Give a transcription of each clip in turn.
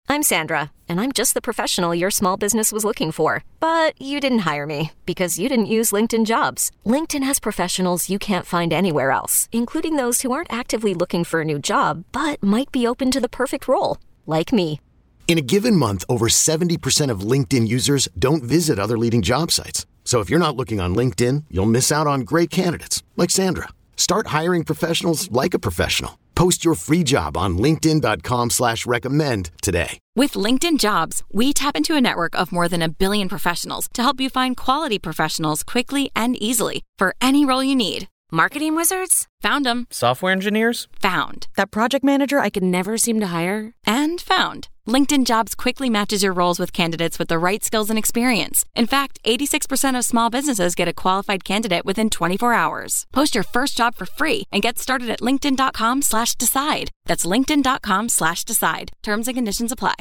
I'm Sandra, and I'm just the professional your small business was looking for. But you didn't hire me because you didn't use LinkedIn Jobs. LinkedIn has professionals you can't find anywhere else, including those who aren't actively looking for a new job, but might be open to the perfect role, like me. In a given month, over 70% of LinkedIn users don't visit other leading job sites. So if you're not looking on LinkedIn, you'll miss out on great candidates like Sandra. Start hiring professionals like a professional. Post your free job on linkedin.com/recommend today. With LinkedIn Jobs, we tap into a network of more than 1 billion professionals to help you find quality professionals quickly and easily for any role you need. Marketing wizards? Found them. Software engineers? Found. That project manager I could never seem to hire? And found. LinkedIn Jobs quickly matches your roles with candidates with the right skills and experience. In fact, 86% of small businesses get a qualified candidate within 24 hours. Post your first job for free and get started at linkedin.com/decide. That's linkedin.com/decide. Terms and conditions apply.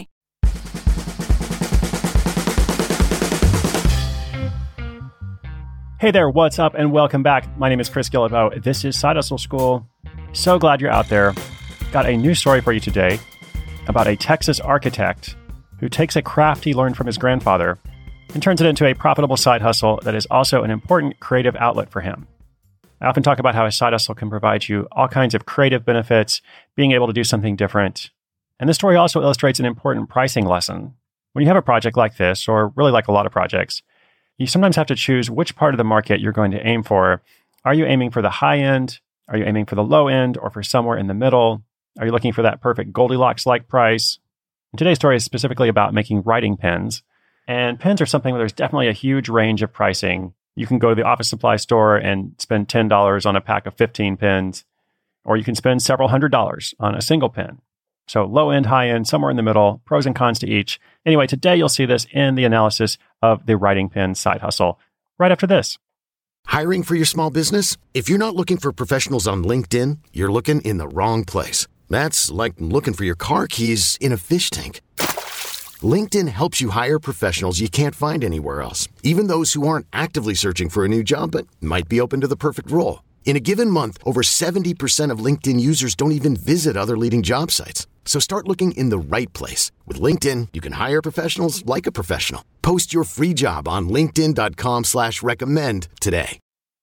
Hey there, what's up, and welcome back. My name is Chris Guillebeau. This is Side Hustle School. So glad you're out there. Got a new story for you today about a Texas architect who takes a craft he learned from his grandfather and turns it into a profitable side hustle that is also an important creative outlet for him. I often talk about how a side hustle can provide you all kinds of creative benefits, being able to do something different. And this story also illustrates an important pricing lesson. When you have a project like this, or really like a lot of projects, you sometimes have to choose which part of the market you're going to aim for. Are you aiming for the high end? Are you aiming for the low end or for somewhere in the middle? Are you looking for that perfect Goldilocks-like price? And today's story is specifically about making writing pens. And pens are something where there's definitely a huge range of pricing. You can go to the office supply store and spend $10 on a pack of 15 pens, or you can spend several $100s on a single pen. So low end, high end, somewhere in the middle, pros and cons to each. Anyway, today you'll see this in the analysis of the writing pen side hustle right after this. Hiring for your small business? If you're not looking for professionals on LinkedIn, you're looking in the wrong place. That's like looking for your car keys in a fish tank. LinkedIn helps you hire professionals you can't find anywhere else, even those who aren't actively searching for a new job but might be open to the perfect role. In a given month, over 70% of LinkedIn users don't even visit other leading job sites. So start looking in the right place. With LinkedIn, you can hire professionals like a professional. Post your free job on linkedin.com/recommend today.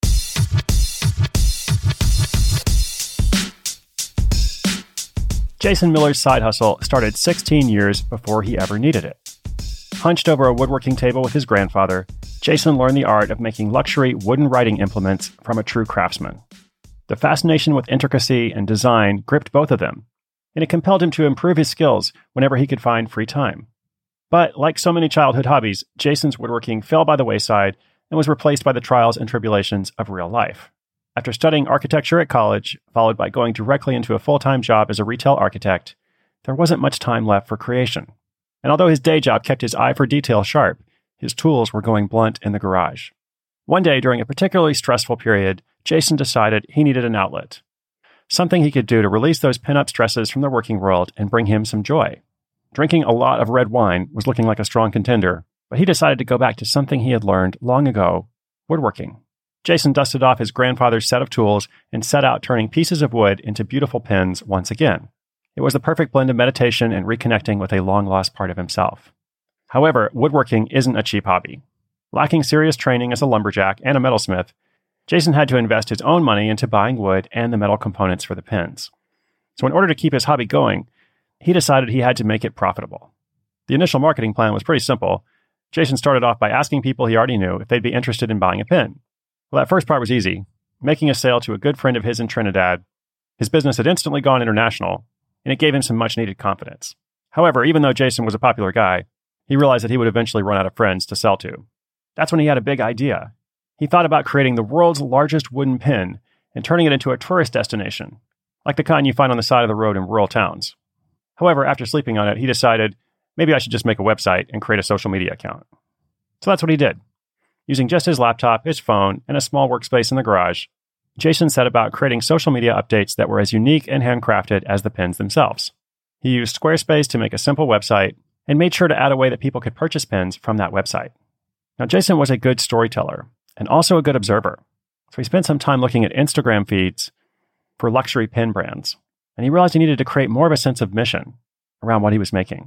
Jason Miller's side hustle started 16 years before he ever needed it. Hunched over a woodworking table with his grandfather, Jason learned the art of making luxury wooden writing implements from a true craftsman. The fascination with intricacy and design gripped both of them, and it compelled him to improve his skills whenever he could find free time. But like so many childhood hobbies, Jason's woodworking fell by the wayside and was replaced by the trials and tribulations of real life. After studying architecture at college, followed by going directly into a full-time job as a retail architect, there wasn't much time left for creation. And although his day job kept his eye for detail sharp, his tools were going blunt in the garage. One day, during a particularly stressful period, Jason decided he needed an outlet. Something he could do to release those pin-up stresses from the working world and bring him some joy. Drinking a lot of red wine was looking like a strong contender, but he decided to go back to something he had learned long ago, woodworking. Jason dusted off his grandfather's set of tools and set out turning pieces of wood into beautiful pens once again. It was the perfect blend of meditation and reconnecting with a long-lost part of himself. However, woodworking isn't a cheap hobby. Lacking serious training as a lumberjack and a metalsmith, Jason had to invest his own money into buying wood and the metal components for the pens. So in order to keep his hobby going, he decided he had to make it profitable. The initial marketing plan was pretty simple. Jason started off by asking people he already knew if they'd be interested in buying a pen. Well, that first part was easy, making a sale to a good friend of his in Trinidad. His business had instantly gone international, and it gave him some much-needed confidence. However, even though Jason was a popular guy, he realized that he would eventually run out of friends to sell to. That's when he had a big idea. He thought about creating the world's largest wooden pen and turning it into a tourist destination, like the kind you find on the side of the road in rural towns. However, after sleeping on it, he decided, maybe I should just make a website and create a social media account. So that's what he did. Using just his laptop, his phone, and a small workspace in the garage, Jason set about creating social media updates that were as unique and handcrafted as the pens themselves. He used Squarespace to make a simple website and made sure to add a way that people could purchase pens from that website. Now, Jason was a good storyteller and also a good observer. So he spent some time looking at Instagram feeds for luxury pen brands, and he realized he needed to create more of a sense of mission around what he was making.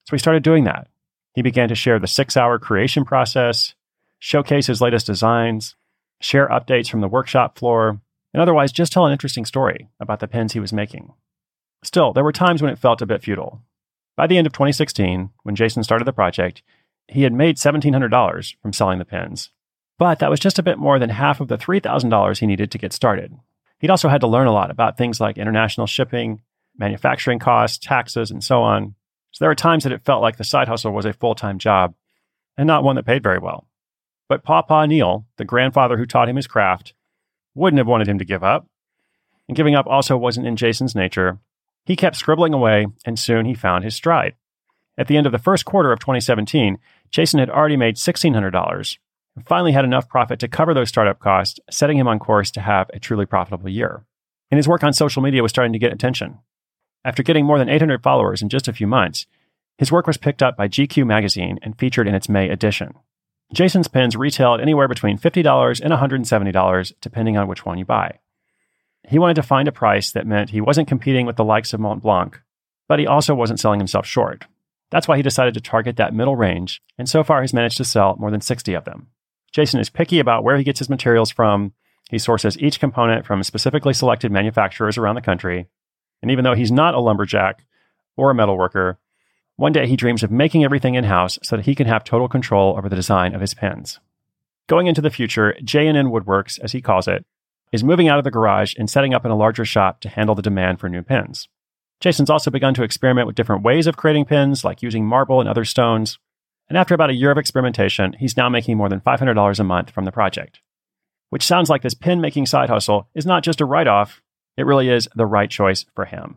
So he started doing that. He began to share the 6-hour creation process, showcase his latest designs, share updates from the workshop floor, and otherwise just tell an interesting story about the pens he was making. Still, there were times when it felt a bit futile. By the end of 2016, when Jason started the project, he had made $1,700 from selling the pens. But that was just a bit more than half of the $3,000 he needed to get started. He'd also had to learn a lot about things like international shipping, manufacturing costs, taxes, and so on. So there were times that it felt like the side hustle was a full-time job, and not one that paid very well. But Pawpaw Neil, the grandfather who taught him his craft, wouldn't have wanted him to give up. And giving up also wasn't in Jason's nature. He kept scribbling away, and soon he found his stride. At the end of the first quarter of 2017, Jason had already made $1,600 and finally had enough profit to cover those startup costs, setting him on course to have a truly profitable year. And his work on social media was starting to get attention. After getting more than 800 followers in just a few months, his work was picked up by GQ magazine and featured in its May edition. Jason's pens retailed anywhere between $50 and $170, depending on which one you buy. He wanted to find a price that meant he wasn't competing with the likes of Mont Blanc, but he also wasn't selling himself short. That's why he decided to target that middle range, and so far has managed to sell more than 60 of them. Jason is picky about where he gets his materials from. He sources each component from specifically selected manufacturers around the country. And even though he's not a lumberjack or a metalworker, one day he dreams of making everything in-house so that he can have total control over the design of his pens. Going into the future, J&N Woodworks, as he calls it, is moving out of the garage and setting up in a larger shop to handle the demand for new pens. Jason's also begun to experiment with different ways of creating pens, like using marble and other stones. And after about a year of experimentation, he's now making more than $500 a month from the project. Which sounds like this pen-making side hustle is not just a write-off, it really is the right choice for him.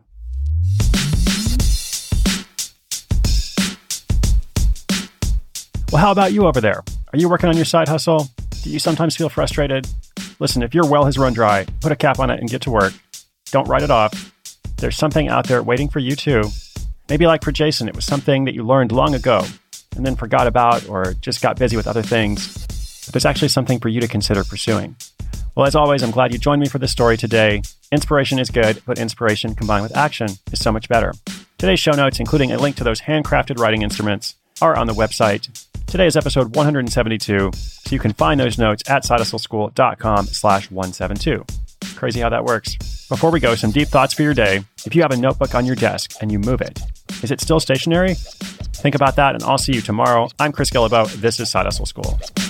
Well, how about you over there? Are you working on your side hustle? Do you sometimes feel frustrated? Listen, if your well has run dry, put a cap on it and get to work. Don't write it off. There's something out there waiting for you too. Maybe like for Jason, it was something that you learned long ago and then forgot about or just got busy with other things. But there's actually something for you to consider pursuing. Well, as always, I'm glad you joined me for this story today. Inspiration is good, but inspiration combined with action is so much better. Today's show notes, including a link to those handcrafted writing instruments, are on the website. Today is episode 172, so you can find those notes at sidehustleschool.com/172. Crazy how that works. Before we go, some deep thoughts for your day. If you have a notebook on your desk and you move it, is it still stationary? Think about that, and I'll see you tomorrow. I'm Chris Guillebeau. This is Side Hustle School.